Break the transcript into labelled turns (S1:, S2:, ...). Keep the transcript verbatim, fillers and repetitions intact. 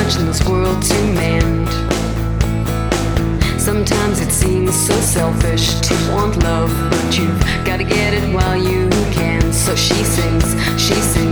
S1: much in this world to mend. Sometimes it seems so selfish to want love, but you've gotta get it while you can. So she sings, she sings.